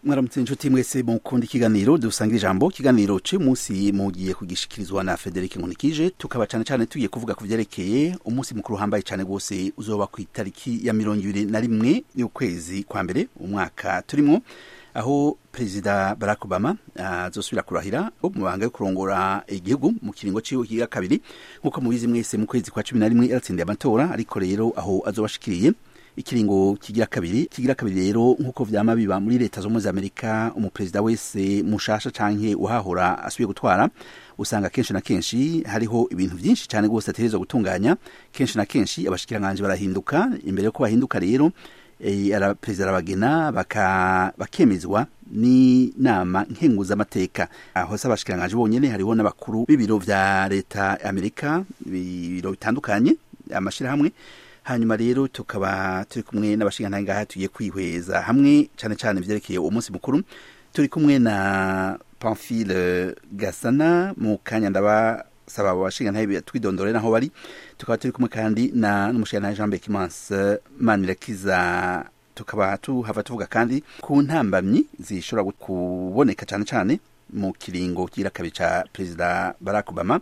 mwaramutse inshuti mwese mukunda ikiganiro dusangira ijambo ikiganiro c'umunsi mugiye kugishikirizwa na Frederic Nkunikije tukaba cane tugiye kuvuga ku vyerekeye umunsi mukuru hambaye cane gose uzoba ku itariki ya 21 y'ukwezi kwa mbere umwaka turimo aho Perezida Barack Obama azosubira kurahira mu mabanga yo kurongora igihugu mu kiringo ciwe kiga kabiri nkuko mubizi mwese mu kwezi kwa 11 yaratsindiye amatora ariko rero aho azobashikiriye ikiringo kigira kabiri rero nkuko vyama biba muri leta zo muri Amerika umuperezida wese mushasha canke uhahora asubiye gutwara usanga kenshi na kenshi hariho ibintu vyinshi cyane gose ategerezwa gutunganya kenshi na kenshi abashikiranganje barahinduka imbere yo ko bahinduka rero perezida arabagena bakemezwa ni nama nkenguza amateka aho sabashikiranganje bonyene hariho n'abakuru b'ibiro vya leta Amerika biro bitandukanye amashira hamwe hanyuma rero tukaba turi kumwe n'abashingana ngaha tugiye kwihweza hamwe cyane vyerekeye umunsi mukuru turi kumwe na Pamphile Gasana mu kanya ndabasaba abashingana twidondore naho bari tukaba turi kumwe kandi na n'umushingana Jean Bekimanse Manirakiza tukaba tuhava tuvuga kandi ku ntambamyi zishobora kuboneka cyane mu kiringo kira kabiri ca Perezida Barack Obama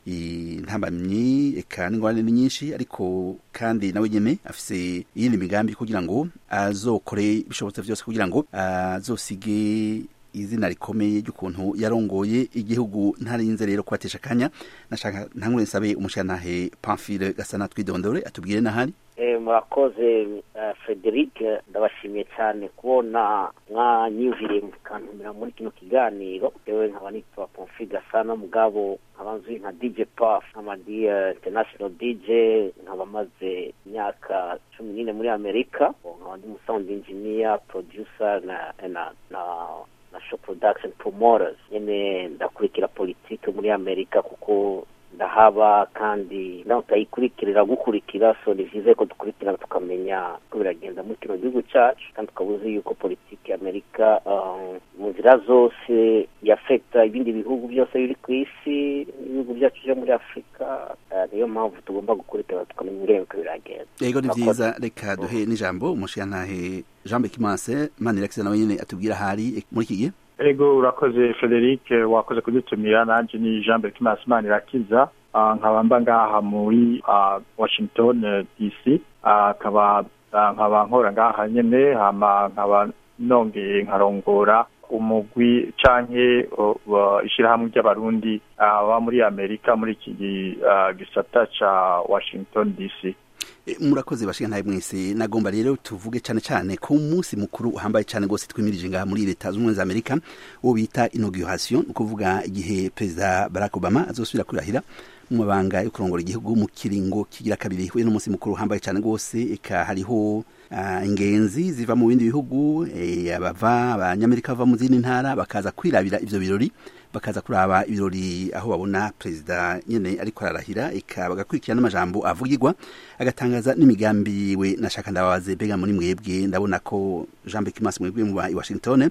intambamyi eka n'ingorane nyinshi ariko kandi nawe nyene afise iyindi migambi kugira ngo azokore bishobotse vyose kugira ngo azosige izina rikomeye ry'ukuntu yarongoye igihugu ntarinze rero kubatesha kanya nashaka ntangure nsabe umushantahe Pamphile Gasana twidondore atubwire nahari murakoze Frederic ndabashimiye cyane kubona mwanyuvire mukantumira muri kino kiganiro yewe nkaba nitwa Pamphile Gasana mugabo abanzwi nka DJ Puff nk'amadi international DJ nkaba maze imyaka 14 muri Amerika nkaba ndi sound engineer producer na show production promoters nyene ndakurikira politike muri Amerika kuko ndahaba kandi ndatayikurikirira gukurikira so nivize ko dukurikira tukamenya ko biragenda muri kino gihugu cyacu kandi tukabuzi yuko politiki ya Amerika mu nzira zose yafekta ibindi bihugu byose biri ku isi ibihugu byacu byo muri Afrika niyo mpamvu tugomba gukurikira tukamenya ingene ko biragenda yego ni vyiza reka duhe n'ijambo umushiyantahe Jean Bekimanse Manirakiza nawe nyene atubwira hari muri kigiye Ego urakoze Frederic wakoze kudutumira nanje ni Jean Bekimanse Manirakiza nkaba ngaha muri Washington DC nkaba nkora ngaha nyene nkaba nongeye nkarongora umugwi canke ishirahamwe ry'abarundi ba muri Amerika muri iki gisata ca Washington DC murakoze bashika mwese nagomba rero tuvuge cyane ku munsi mukuru uhambaye cyane gose twimirije ngaha muri leta z'umwe za Amerika wo bita inauguration ukuvuga igihe Perezida Barack Obama azosubira kurahira mu mabanga yo kurongora igihugu mu kiringo kigira kabiri we n'umunsi mukuru uhambaye cyane gose eka hariho ingenzi ziva mu bindi bihugu abanyamerika bava mu zindi ntara bakaza kwirabira ivyo birori bakaza kuraba ibirori aho babona Perezida nyene ariko ararahira eka bagakurikira n'amajambo avugirwa agatangaza n'imigambi we nashaka ndababaze bega muri mwebwe ndabona ko Jean Bekimanse mwebwe mu Washington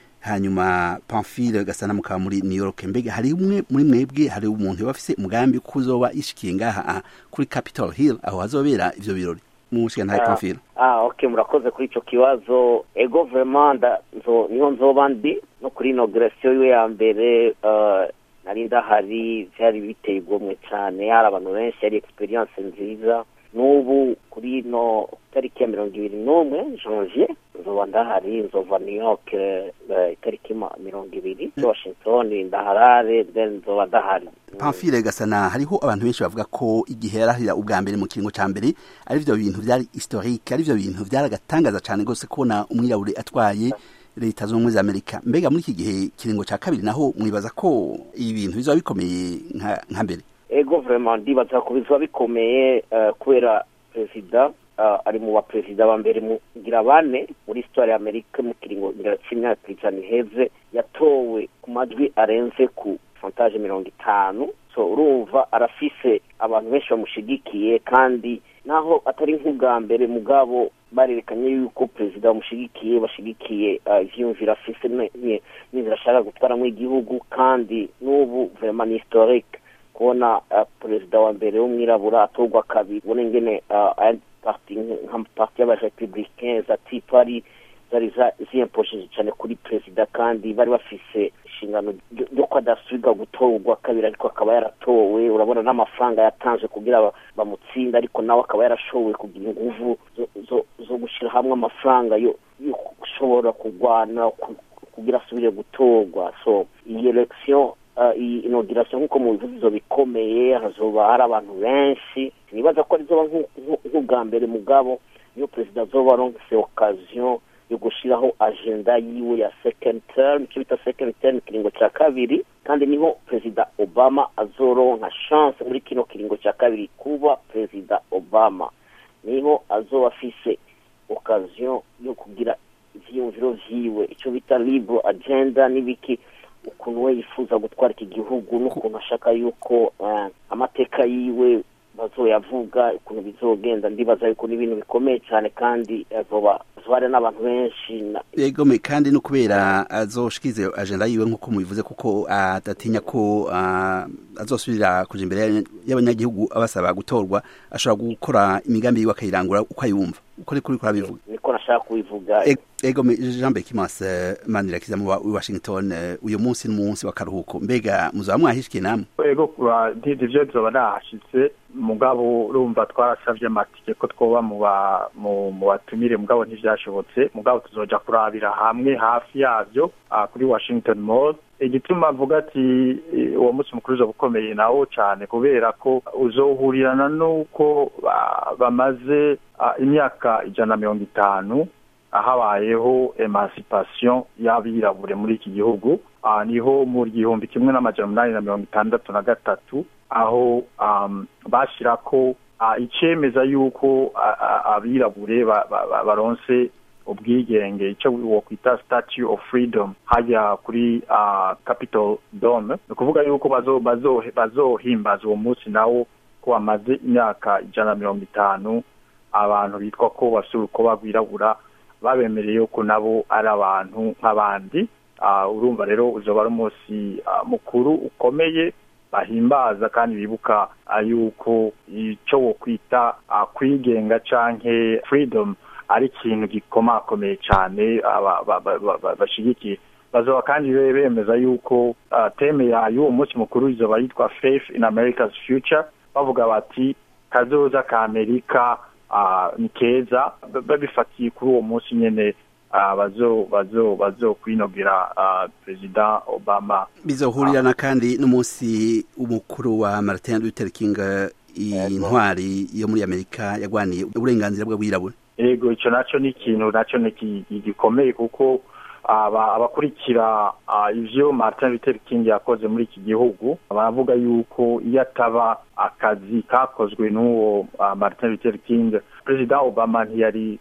hanyuma Pamphile Gasana mukaba muri New York mbega hari umwe muri mwebwe hari umuntu bafise umugambi kuzoba ishikiye ngaha kuri Capitol Hill aho hazobera ivyo birori mushika ntaye Pamphile okay murakoze kuri ico kibazo ego vraiment niho nzoba ndi no kuri inauguration yo ya mbere nari ndahari byari biteye igomwe cyane hari abantu benshi hari experience nziza n'ubu kuri no tariki ya 21 janvier nzoba ndahari nzova New York tariki 20 Washington ndaharare then nzoba ndahari Pamphile Gasana hariho abantu benshi bavuga ko igihe yarahira ubwa mbere mu kiringo ca mbere ari byo bintu byari historique ari byo bintu byaragatangaza cyane gose kubona umwirabure atwaye leta z'umwe za Amerika mbega muri iki gihe kiringo ca kabiri naho mwibaza ko ibintu bizoba bikomeye nka mbere ego vraiment ndibaza ko bizoba bikomeye kubera Perezida ari mu baperezida ba mbere mu ngira bane muri histoire ya Amerika mu kiringo cy'imyaka 50 heze yatowe ku majwi arenze ku pourcentage 50 so urumva arafise abantu benshi bamushigikiye kandi naho atari nk'ubwa mbere mugabo barerekanye yuko Perezida bamushigikiye bashigikiye ivyumvira afise n'inzira ashaka gutwara mu igihugu kandi n'ubu vraiment ni historique kubona Perezida wa mbere w'umwirabura atorwa kabiri ubona ingene parti y'abarepublicains ati pari zari ziyemposheje cyane kuri perezida kandi bari bafise inshingano yo kwadasubirwa gutorwa kabiri ariko akaba yaratowe urabona n'amafaranga yatanze kugira bamutsinda ariko nawe akaba yarashoboye kugira inguvu zo gushira hamwe amafaranga yo gushobora kurwana kugira asubire gutorwa. So iyi election iyi inauguration nk'uko mu bivuzo bikomeye hazoba hari abantu benshi nibaza ko rizoba nk'ubwa mbere mugabo iyo perezida azoba aronse occasion yo gushiraho agenda yiwe ya second term kibita second term kiringo cya kabiri kandi niho perezida Obama azoronka chance muri kino kiringo cya kabiri kuba perezida Obama niho azoba afise occasion yo kugira ivyiyumviro vyiwe icyo bita libre agenda n'ibiki ukuntu we yifuza gutwara iki gihugu n'ukuntu ashaka yuko amateka yiwe bazoyavuga ukuntu bizogenda ndibaza yuko n'ibintu bikomeye cyane kandi azobare n'abantu benshi yego kandi no kubera azoshikize agenda yiwe nk'uko mubivuze kuko adatinya ko azosubira kuja imbere y'abanyagihugu abasaba gutorwa ashobora gukora imigambi yiwe akayirangura uko ayumva uko kuri kurabivuga niko nashaka kubivuga ego Jean Bekimas Manirakiza mu Washington uyu munsi n'umunsi w'akaruhuko mbega muzaba mwahishikiye namwe ego ivyo zoba nahashitse mugabo urumva twarasavye amatike ko twoba mu batumire mugabo ntivyashobotse mugabo tuzoja kurabira hamwe hafi yavyo kuri Washington Mall igituma avuga ati uwo munsi mukuru uzoba ukomeye nawo cyane kubera ko uzohurirana n'uko bamaze imyaka 150 habayeho emancipation y'abirabure muri iki gihugu niho mu 1863 aho bashirako icemeza yuko abirabure baronse ubwigenge icyo wokwita statue of freedom hajya kuri Capitol Dome no kuvuga yuko bazohimbaza uwo munsi nawo ko bamaze imyaka 150 abantu bitwa ko basura uko bagwirabura babemereye yuko nabo ari abantu nk'abandi urumva rero uzoba ari umunsi mukuru ukomeye bahimbaza kandi bibuka yuko icyo wokwita kwigenga canke freedom ari ikintu gikomakomeye cyane bashigikiye bazoba kandi bemeza yuko teme y'uwo munsi mukuru izoba yitwa Faith in America's Future bavuga bati kazoza ka Amerika ni keza babifatiye kuri uwo munsi nyene bazo kwinogira President Obama bizohurirana kandi n'umunsi umukuru wa Martin Luther King intwari yo muri Amerika yagwaniye uburenganzira bw'abirabura ego ico naco ni ikintu naco gikomeye kuko abakurikira ivyo Martin Luther King yakoze muri iki gihugu baravuga yuko iyo ataba akazi kakozwe n'uwo Martin Luther King President Obama ntiyari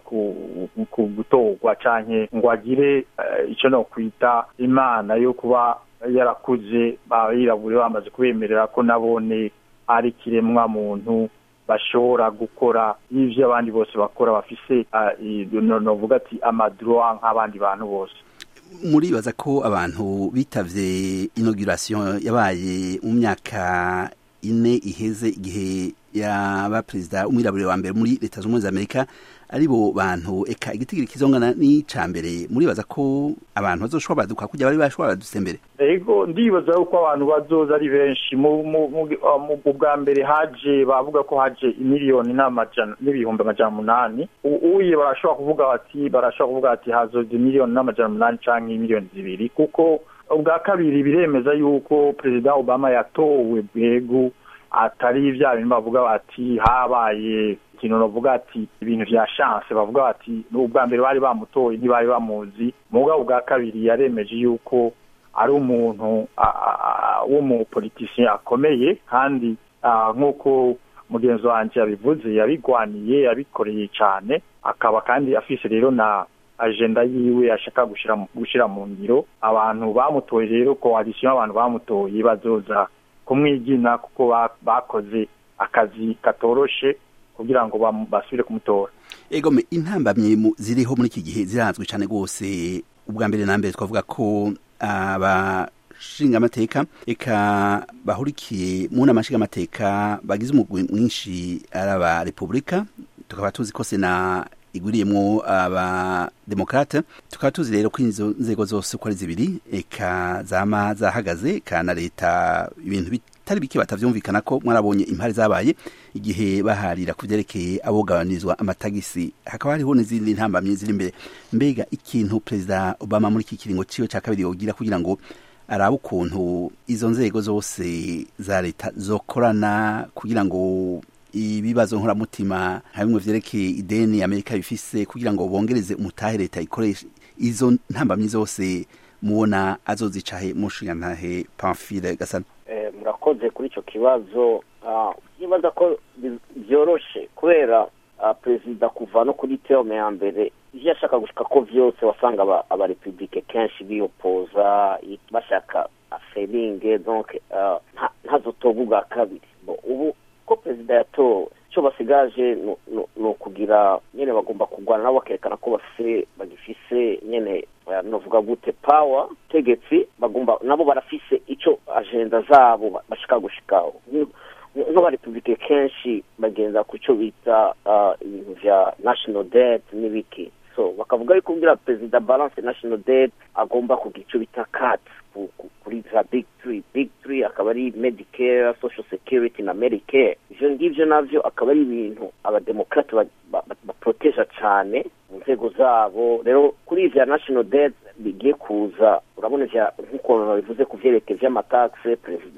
gutorwa canke ngo agire ico no kwita imana yo kuba yarakuze abirabure bamaze kubemerera ko nabone ari kiremwa muntu bashobora gukora ivyo abandi bose bakora bafise novuga ati amadroit nk'abandi bantu bose. Muribaza ko abantu bitavye inauguration yabaye mu myaka 4 iheze igihe yaba perezida umwirabure wa mbere muri Leta z'Ubumwe z'Amerika aribo bantu eka igitigiri kizongana n'icambere muribaza ko abantu bazoshobora baduka kujya bari bashobora badusembere ego ndibaza uko abantu bazoza ari benshi mu bwa mbere haje bavuga ko haje imiliyoni n'ibihumbi 800 uye barashobora kuvuga ati hazoze miliyoni n'800 canke miliyoni 2 kuko ubwa kabiri biremeza yuko President Obama yatowe bwego atari ivya bintu bavuga bati habaye ikintu novuga ati ibintu vya chance bavuga bati ubwa mbere bari bamutoye ntibari bamuzi muga ubwa kabiri yaremeje yuko ari umuntu w'umupoliticien akomeye kandi nk'uko mugenzi wanje yabivuze yabigwaniye yabikoreye cyane akaba kandi afise rero na agenda yiwe ashaka gushira mu ngiro abantu bamutoye rero coalition abantu bamutoye bazoza kumwigina kuko bakoze akazi katoroshe kugira ngo basubire kumutora. Ego intambamye ziriho muri iki gihe zirazwi cyane gose ubwa mbere na mbere twavuga ko abashinga amateka eka bahurikiye mu namashinga amateka bagize umugwi mwinshi araba Republika tukaba tuzi ko Sena iguriyemwo abademokrate tukaba tuzi rero ko izo nzego zose uko ari zibiri eka zama zahagaze kana leta ibintu bitari bike batavyumvikana ko mwarabonye impari zabaye igihe baharira kuvyerekeye abogabanizwa amatagisi hakaba hariho n'izindi ntambamye ziri imbere mbega ikintu Perezida Obama muri iki kiringo ciwe ca kabiri yogira kugira ngo araba ukuntu izo nzego zose za leta zokorana kugira ngo ibibazo nkoramutima nka bimwe vyerekeye ideni Amerika bifise kugira ngo bongereze umutahe leta ikoresha izo ntambamye zose mubona azozicahe mushingantahe Pamphile Gasana. Murakoze kuri ico kibazo nibaza ko byoroshe kubera perezida kuva no kuri terme ya mbere ivyo yashaka gushika ko vyose wasanga aba republike kenshi biyopoza bashaka aferinge donc ntazotovuga kabiri ubu ko perezida yatowe cyo basigaje no kugira nyene bagomba kugwana nabo bakerekana ko bagifise nyene novuga gute power tegetsi bagomba nabo barafise ico agenda zabo bashaka gushikaho no republike kenshi bagenza kuco bita ibintu vya national debt n'ibiki so bakavuga yuko kugira perezida balance national debt agomba kugira ico bita cut kuri za big three akaba ari Medicare, Social Security na Medicare ivyo ngivyo navyo akaba ari ibintu abademokrate baproteja cane mu nzego zabo rero kuri ivya national debt bigiye kuza urabona nk'uko bivuze kuvyerekeye vy'amataxe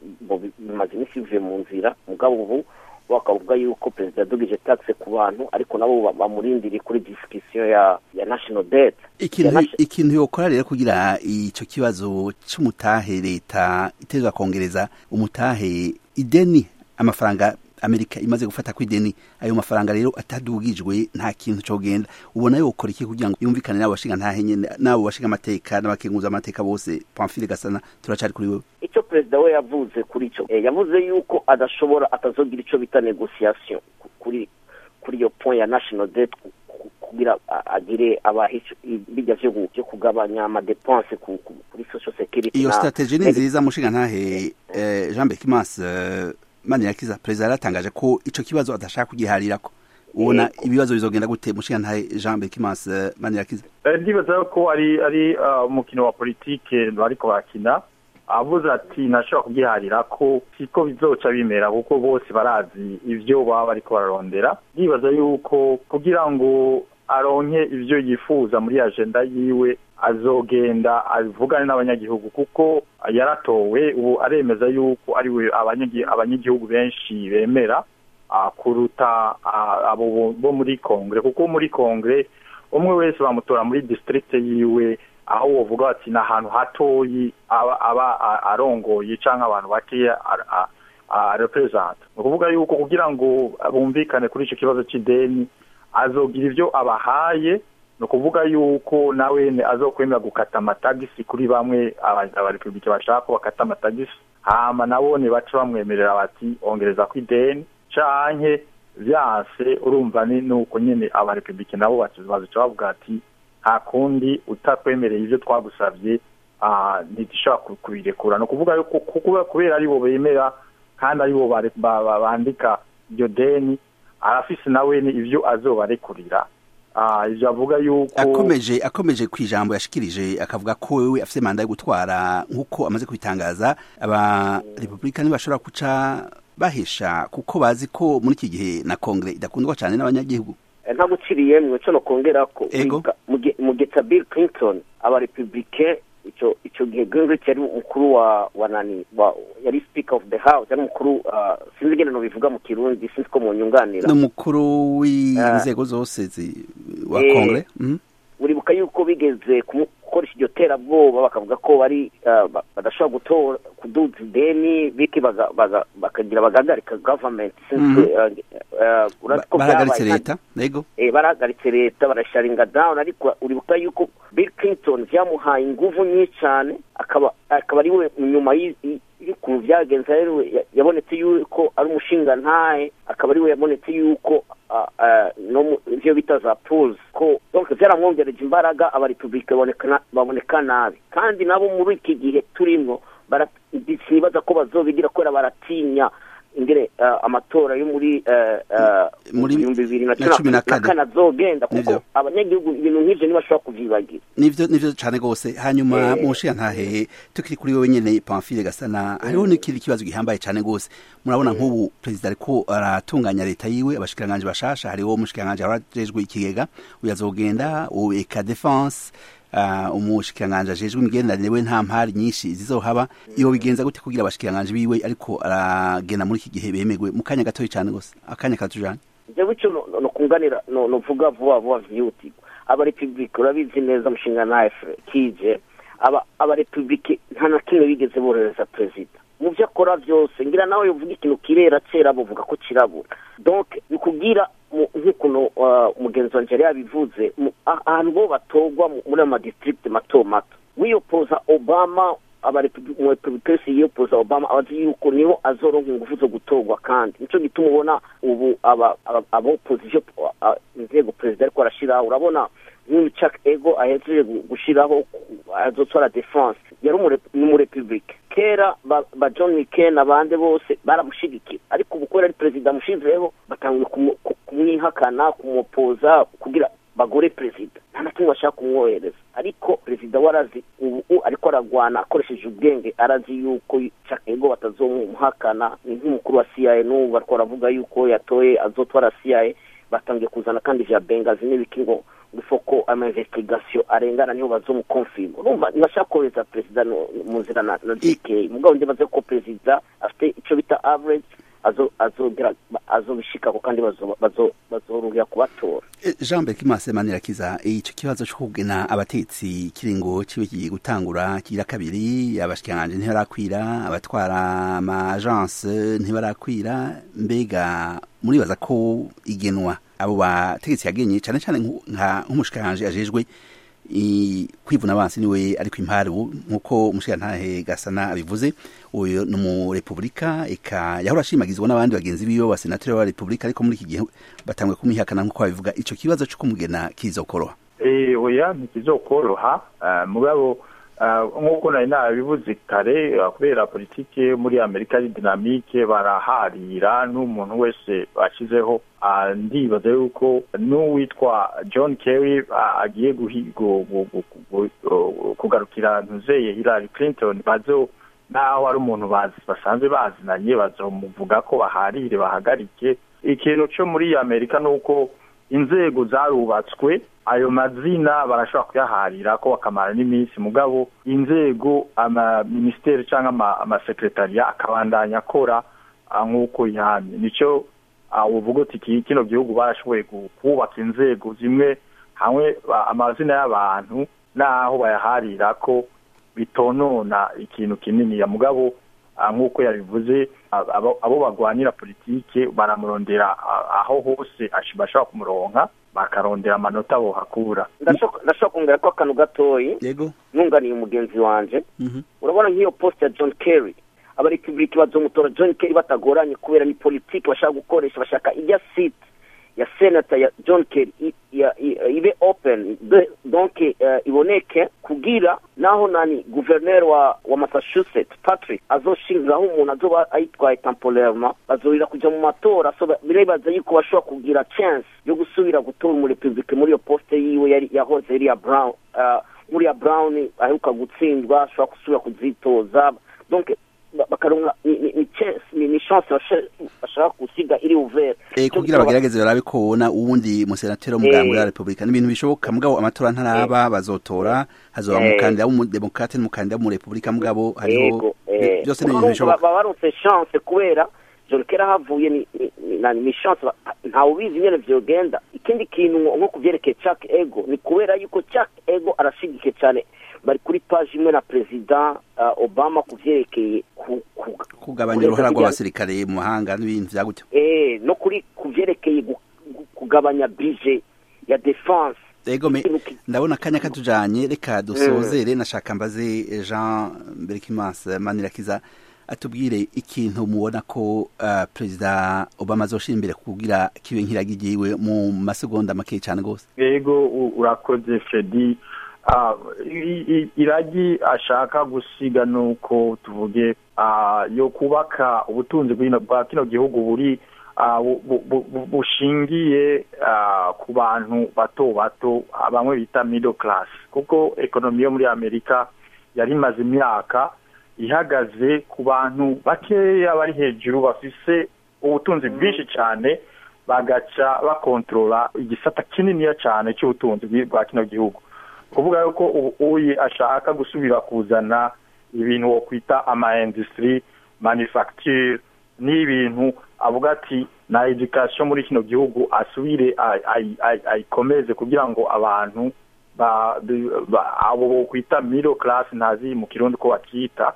bimaze imisi bivuye mu nzira mugabo ubu bakavuga yuko perezida yadugije taxe ku bantu ariko nabo bamurindiriye kuri discussion ya national debt ikintu yokora rero kugira ico kibazo c'umutahe leta itezwa kongereza umutahe ideni amafaranga Amerika imaze gufata ku ideni ayo mafaranga rero atadugijwe nta kintu cogenda ubona yokora iki kugira ngo yumvikane nabo bashinga ntahe nyene nabo bashinga amateka n'abakenguza amateka bose Pamphile Gasana turacari kuri wewe ico perezida we yavuze kuri ico yavuze yuko atazogira ico bita negotiation kuri iyo point ya national debt kugira agire abahico bijya vyo kugabanya ama dépenses kuri social security iyo strategie ni nziza mushinga ntahe Jean Bekimas Manirakiza perezida yaratangaje ko ico kibazo adashaka kugiharirako ubona ibibazo bizogenda gute mushinga ntahe Jean Bekimas Manirakiza ndibaza ko ari umukino wa politike bariko bakina avuze ati nashobora kugiharira ko siko bizoca bimera kuko bose barazi ivyo baba bariko bararondera ndibaza yuko kugira ngo aronke ivyo yifuza muri agenda yiwe azogenda avugane n'abanyagihugu kuko yaratowe ubu aremeza yuko ari we abanyagihugu benshi bemera kuruta abo bo muri Kongre kuko muri Kongre umwe wese bamutora muri district yiwe aho wovuga ati na hantu hatoyi aba arongoye canke abantu bakeya represent ukuvuga yuko kugira ngo bumvikane kuri ico kibazo c'ideni azogira ivyo abahaye no kuvuga yuko nawe azokwemera gukata amatagisi kuri bamwe abarepublike bashaka bakata amatagisi hama nabone baca bamwemerera bati ongereza ku ideni canke vyase urumva ni nuko nyene abarepublike nabo bazoca bavuga ati nta kundi utakwemereye ivyo twagusavye ntidishobora kubirekura no kuvuga yuko kubera ari bo bemera kandi ari bo bandika iryo deni arafise nawe ni ivyo azobarekurira ivyo avuga yuko akomeje kwijambo yashikirije akavuga ko wewe afise manda yo gutwara nkuko amaze kubitangaza aba republicani bashobora kuca bahesha kuko bazi ko muri iki gihe na Kongre idakundwa cyane n'abanyagihugu nta guciriye mwe cyo no kongera ko mu geta Bill Clinton aba republicain ico gihe Gingrich yari umukuru wa nani yari speaker of the house yari umukuru sinzi gene no bivuga mu kirundi sinzi ko mu nyunganira no mukuru w'inzego zose wa Kongre uribuka yuko bigeze gukoresha iryo terabwoba bakavuga ko bari badashobora gutora kuduza ideni biki bakagira bagahagarika government barahagaritse leta nego barahagaritse leta barasharinga down ariko uribuka yuko Bill Clinton vyamuhaye inguvu nyinshi cyane akaba ari we nyuma y'ukuntu vyagenze rero yabonetse yuko ari umushinga ntahe akaba ari we yabonetse yuko no ivyo bita za pools ko donc vyaramwongereje imbaraga aba republike baboneka nabi kandi nabo muri iki gihe turimo bisibaza ko bazobigira kwera baratinya ingene amatora yo muri 2014 azogenda kuko abanyagihugu ibintu nk'ivyo ntibashobora kuvyibagira. Nivyo cane gose. Hanyuma mushiya ntahe tukiri kuri wewe nyene Pamphile Gasana, hariho n'ikindi kibazo gihambaye cane gose. Murabona nk'ubu president ariko aratunganya leta yiwe, abashikiranganje bashasha, hariho umushikiranganje arajejwe ikigega uyazogenda eka defense, umushikiranganje ajejwe imigenderanire we nta mpari nyinshi zizohaba. Iyo bigenza gute kugira abashikiranganje biwe ariko aragenda muri iki gihe bemegwe mu kanya gatoyi cyane gose, akanya katujanye? Je bico no kunganira no vuga vuba vyuti aba republique urabizi neza mushinga na FR kije aba republique nta na kimwe bigeze borereza president mu byo akora byose, ngira nawe uvuga ikintu kirera cera buvuga ko kirabura. Donc bikugira nk'ukuntu umugenzi wanje yabivuze ahantu bo batogwa muri ama district mato wiyopoza Obama, abarepublicains yiyopoza Obama abazi yuko niho azoronka ingufu zo gutogwa, kandi nico gituma ubona ubu aba opposition inzego president ariko arashiraho. Urabona Chuck Ego ahejeje gushiraho azotwara defense yari mu republique. Kera ba John McCain abande bose baramushigikira, ariko ubukora ari president mushizeho batangiye kumwihakana, kumupoza kugira bagore president nta nakimwe bashaka kumwohereza. Ariko president warazi ubu ariko aragwana akoresheje ubwenge, arazi yuko Chuck Ego batazomuhakana. Ni nk'umukuru wa CIA n'ubu bariko aravuga yuko yatoye azotwara CIA, batangiye kuzana kandi vya Benghazi n'ibikingo bifoko ama investigation arengana niho bazomukonfirm. Urumva ntibashaka kohereza president mu nzira na DK mugabo ndibaze ko president afite ico bita average azobishika ko kandi bazoruhira kubatora. Jean Berkimanse Manirakiza, ico kibazo cyo kugena abatetsi kiringo kibe kigiye gutangura kira kabiri, abashikiranganje ntibarakwira, abatwara ama agence ntibarakwira, mbega muribaza ko igenwa abo bategetsi yagenye cyane cyane nk'umushikiranganje ajejwe kwivuna abansi niwe ariko imparu nkuko umushikirantahe Gasana abivuze, uyo no mu Republika eka yahora ashimagizwa n'abandi bagenzi biyo basenateri wa Republika, ariko muri iki gihe batangwe kumihakana nkuko babivuga. Ico kibazo cyo kumugena kizokoroha? Oya ntikizokoroha, mugabo nkuko nari nabivuze kare, kubera politike muri Amerika ari dynamique, baraharira n'umuntu wese bashizeho. Ndibaza yuko n'uwitwa John Kerry agiye kugarukira ntuzeye Hillary Clinton, naho ari umuntu basanzwe bazinanye, bazomuvuga ko baharire bahagarike. Ikintu cyo muri Amerika nuko inzego zarubatswe, ayo mazina barashobora kuyaharira ko bakamara n'iminsi, mugabo inzego ama ministeri cyangwa ama secretariat akabandanya akora nkuko yamye. Nico uvuga uti kino gihugu barashoboye kubaka inzego zimwe hamwe amazina y'abantu naho bayaharira ko bitonona ikintu kinini ya mugabo nkuko yabivuze abo bagwanira politike baramurondera aho hose bashobora kumuronka, bakarondera amanota bo hakura. Ndashaka kongera ko akantu gatoyi nunganiye umugenzi wanje. Urabona nk'iyo post ya John Kerry, abarepublike bazomutora John Kerry batagoranye kubera ni politike bashaka gukoresha, bashaka ijya seat ya senator ya John Kerry ibe open, donc iboneke kugira naho nani gouverneur wa Massachusetts Patrick azoshingiraho umuntu azoba ayitwaye temporairement, bazorira kuja mu matora. So birebaza yuko bashobora kugira chance yo gusubira gutora mu republike muri yo poste yiwe yahoze yari ya Brown, muri ya Brown aheruka gutsindwa, ashobora gusubira kuzitoza. Donc bakaronka ni chance bashaka gusiga iri ouvert kugira bagerageze barabe ko wona uwundi musenatero mugambwe ya Republika. N'ibintu bishoboka, mugabo amatora ntaraba, bazotora hazoba mukandida w'umudemokrate n'umukandida mu Republika, mugabo hariho byose n'ibintu bishoboka. Baronse chance kubera John Kerry havuye ni chance, nta ubizi nyene vyogenda. Ikindi kintu nko kuvyerekeye Chuck Ego ni kubera yuko Chuck Ego arashigike cyane, bari kuri page imwe na president Obama kuvyerekeye kugabanya uruhara rw'abasirikare mu mahanga n'ibintu vyagutyo. No kuri kuvyerekeye kugabanya budget ya defense. Ego ndabona kanya katujanye, reka dusozere. Nashaka mbaze Jean Berkimanse Manirakiza atubwire ikintu mubona ko president Obama azoshimbire kugira kibe nkiragigiwe mu masegonda make cyane gose. Ego urakoze Fredy. iragi ashaka gusiga nuko tuvuge yo kubaka ubutunzi bwa kino gihugu buri bushingiye ku bantu bato bato bamwe bita middle class, kuko ekonomi yo muri Amerika yari imaze imyaka ihagaze ku bantu bakeya bari hejuru bafise ubutunzi bwinshi cyane bagaca bakontrola igisata kininiya cyane cy'ubutunzi bwa kino gihugu. Kuvuga yuko uyi ashaka gusubira kuzana ibintu wo kwita industry manufacture n'ibintu avuga ati na education muri kino gihugu asubire ayikomeze kugira ngo abantu abo bo kwita middle class ntazi mu kirundi ko bakita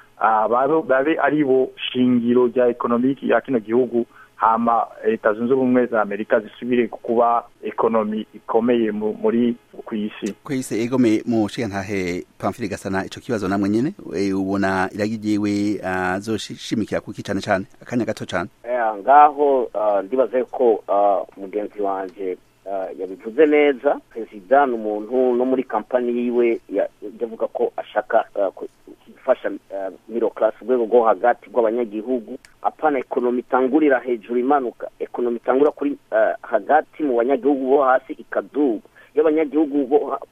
babe aribo shingiro rya economic ya kino gihugu, hama Leta Zunze Ubumwe za Amerika zisubire kuba ekonomi ikomeye muri kwisi. Egome mu ntahe Pamphile Gasana, ico kibazo namwe nyene ubona iragijewe azoshimikira kuki cyane cyane akanya gato cyane ngaho ndibaze ko mugenzi wanje yabivuze neza. President n'umuntu no muri kampani yiwe yavuga ko ashaka gufasha middle class rwego rwo hagati rw'abanyagihugu, apana ekonomi itangurira hejuru imanuka, ekonomi itangura kuri hagati mu banyagihugu bo hasi ikaduga. Iyo abanyagihugu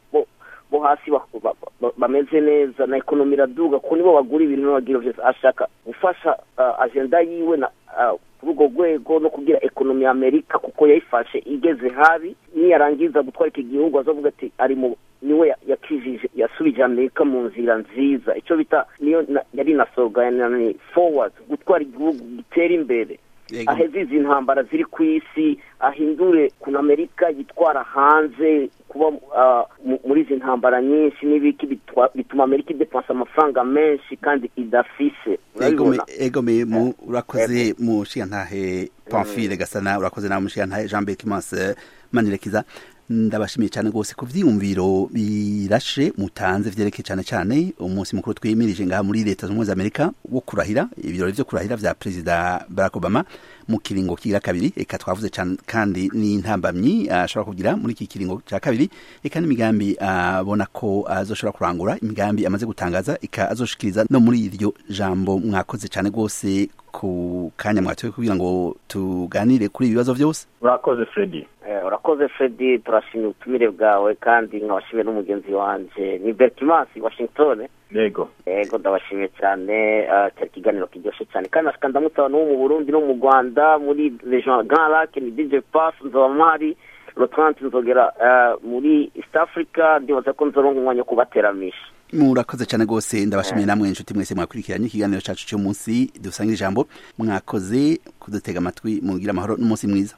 bo hasi bameze neza na ekonomi iraduga, ko nibo bagura ibintu n'abagira byose. Ashaka gufasha agenda yiwe na urugo rwego no kugira ekonomi ya Amerika, kuko yayifashe igeze habi, niyarangiza gutwara iki gihugu azovuga ati ari mu niwe yakijije yasubije Amerika mu nzira nziza. Icyo bita niyo yari na slogan forward, gutwara igihugu gitera imbere, aheze izi ntambara ziri ku isi, ahindure kuna Amerika yitwara hanze kuba muri izi ntambara nyinshi n'ibiki bituma Amerika idepansa amafaranga menshi kandi idafise. Egome urakoze mu ntahe Pamphile Gasana, urakoze na mu ntahe Jean-Berc Manirakiza. Ndabashimiye cyane rwose ku vyiyumviro birashe mutanze vyerekeye cyane cyane umunsi mukuru twimirije ngaha muri Leta Zunze Ubumwe za Amerika wo kurahira, ibirori vyo kurahira vya President Barack Obama mu kiringo kigira kabiri. Eka twavuze cyane kandi ni intambamyi ashobora kugira muri iki kiringo cya kabiri, eka n'imigambi abona ko azoshobora kurangura, imigambi amaze gutangaza eka azoshikiriza no muri iryo jambo. Mwakoze cyane rwose ku kanya mwatoye kugira ngo tuganire kuri ibibazo byose. Urakoze Freddy. Urakoze Freddy, turashimye ubutumire bwawe kandi nkabashimiye n'umugenzi wanje ni Berkimas Washington. Yego ndabashimiye cyane, cyari kiganiro kiryoshe cyane kandi ashaka ndamutaba no mu Burundi no mu Rwanda muri Region Grand Lac ni DJ Pass nzobamari le 30 nzogera muri East Africa, ndibaza ko nzoronka umwanya kubateramisha. Murakoze cyane rwose, ndabashimiye namwe inshuti mwese mwakurikiranye ikiganiro cyacu cyo munsi dusangira ijambo. Mwakoze kudutega amatwi, mugira amahoro n'umunsi mwiza.